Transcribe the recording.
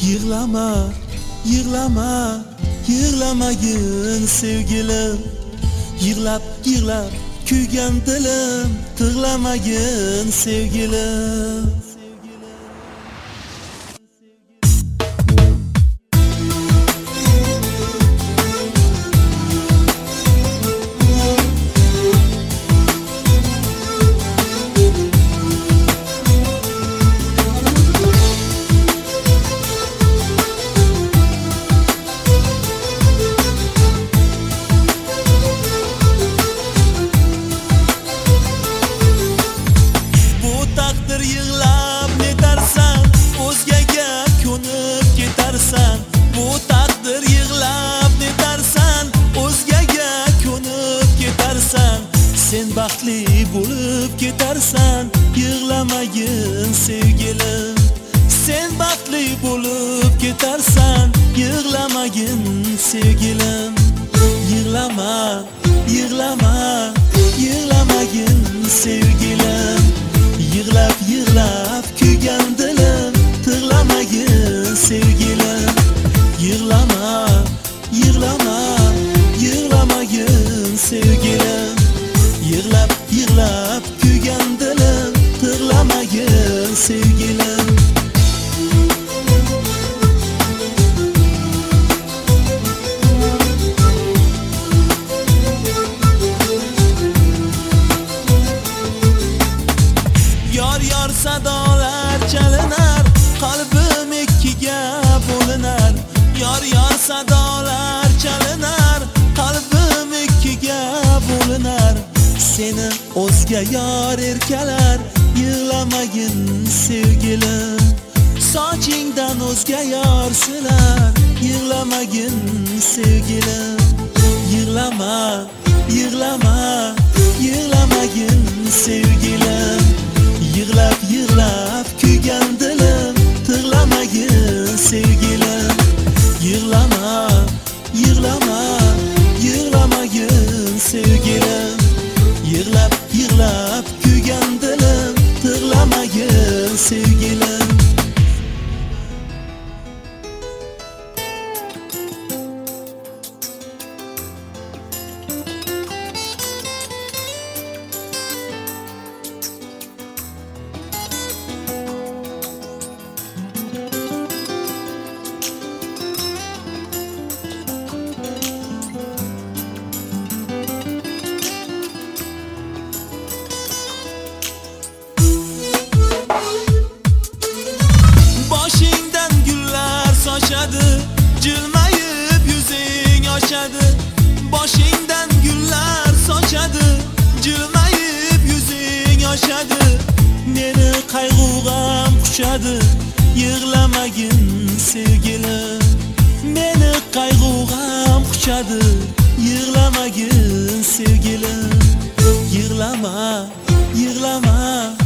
Yığlama, yığlama, yığlamagin sevgilim. Yığlab, yığlab kuygan dilim, tig'lamagin sevgilim. Yığlab netarsan, o'zgaga ko'nib ketarsan. Bu taqdir yig'lab netarsan, o'zgaga ko'nib ketarsan. Sen baxtli bo'lib ketarsan, yig'lamagin sevgilim. Sen baxtli bo'lib ketarsan, yig'lamagin sevgilim. Yig'lama, yig'lama, yig'lamagin sevgilim. Yığlab, yığlab kuygan dilim, tig'lamagin sevgilim. Yığlama, yığlama, yig'lamagin sevgilim. Yığlab, yığlab kuygan dilim, tig'lamagin sevgilim. Yor yor sadolar chalinar, qalbim ikkiga bo'linar. Yor yor sadolar chalinar, qalbim ikkiga bo'linar. Seni o'zga yor erkalar, yig'lamagin sevgilim. Sochingdan o'zga yor silar, yig'lamagin sevgilim. Yig'lama, yig'lama, yig'lamagin sevgilim. Yığlab, yığlab kuygan dilim, tig'lamagin sevgilim. Yığlama, yığlama, yig'lamagin sevgilim. Yığlab, yığlab kuygan dilim, tig'lamagin sevgilim. Boshingdan gullar sochadi, jilmayib yuzing oshadi. Boshingdan gullar sochadi, jilmayib yuzing oshadi. Meni qayg'ug'am quchadi, yig'lamagin sevgilim. Meni qayg'ug'am quchadi, yig'lamagin sevgilim. Yig'lama, yig'lama,